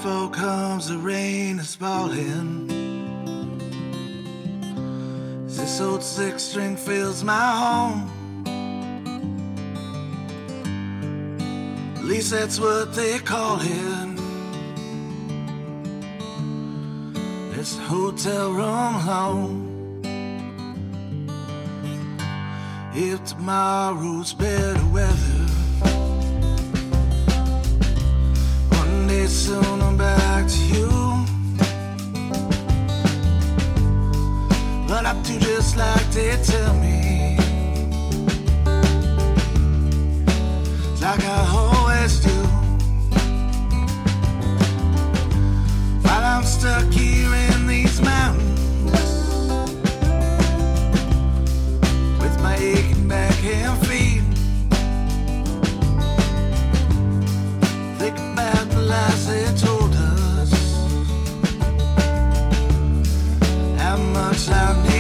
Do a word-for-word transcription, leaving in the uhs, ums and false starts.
fall comes the rain is falling. This old six string fills my home. At least that's what they call it. It's a hotel room home. If tomorrow's better weather, one day soon I'm back to you. But I do just like they tell me, like I always do. While I'm stuck here in these mountains, with my aching back and feet, think about the lies they told us, how much I need.